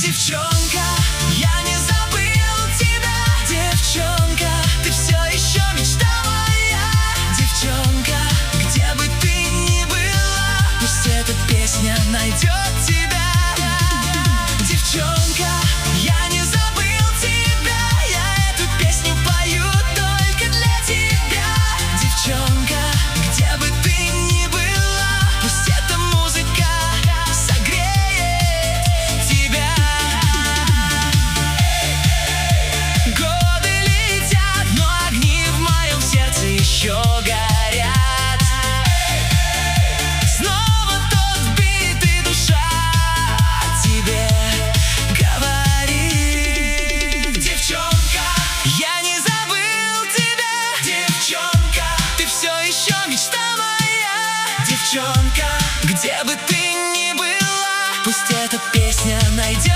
Девчонка, я не забыл тебя. Девчонка, ты все еще мечта моя. Девчонка, где бы ты ни была, пусть эта песня найдет тебя. Девчонка,